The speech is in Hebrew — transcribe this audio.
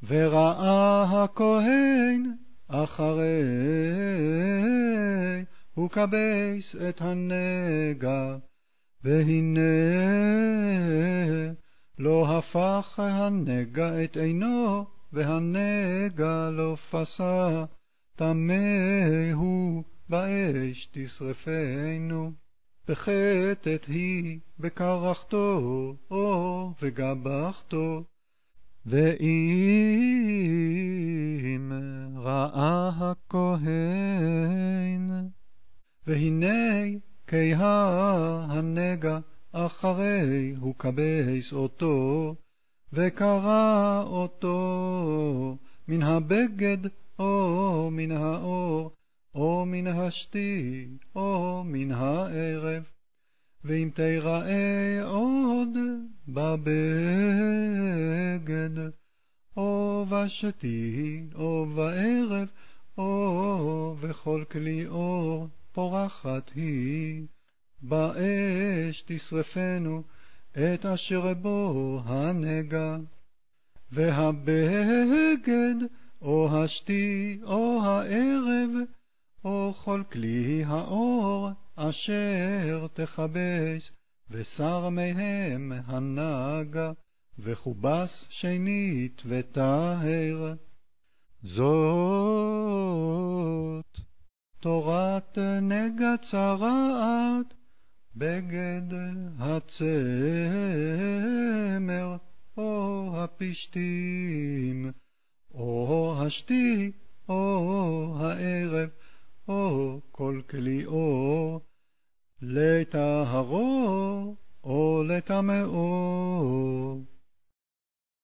וראה הכהן אחרי הוא כבס את הנגע, והנה לא הפך הנגע את עינו, והנגע לא פסע, טמא הוא באש תשרפנו. בחטאת היא בקרחתו וגבחתו. ואם ראה הכהן, והנה כהה הנגע אחרי הוא כבס אותו, וקרא אותו מן הבגד או מן האור, או מן השתי או מן הערב. ואם תראה עוד בבגד או בשתי או בערב, או וכל כלי אור פורחת היא, באש תשרפנו את אשר בו הנגע. והבגד או השתי או הערב, או כל כלי האור אשר תכבס, ושר מהם הנגע, וכובס שנית וטהר. זאת תורת נגע צרעת, בגד הצמר או הפשתים, או השתי או הערב, או כל כלי אור, לטהרו או לטמאו.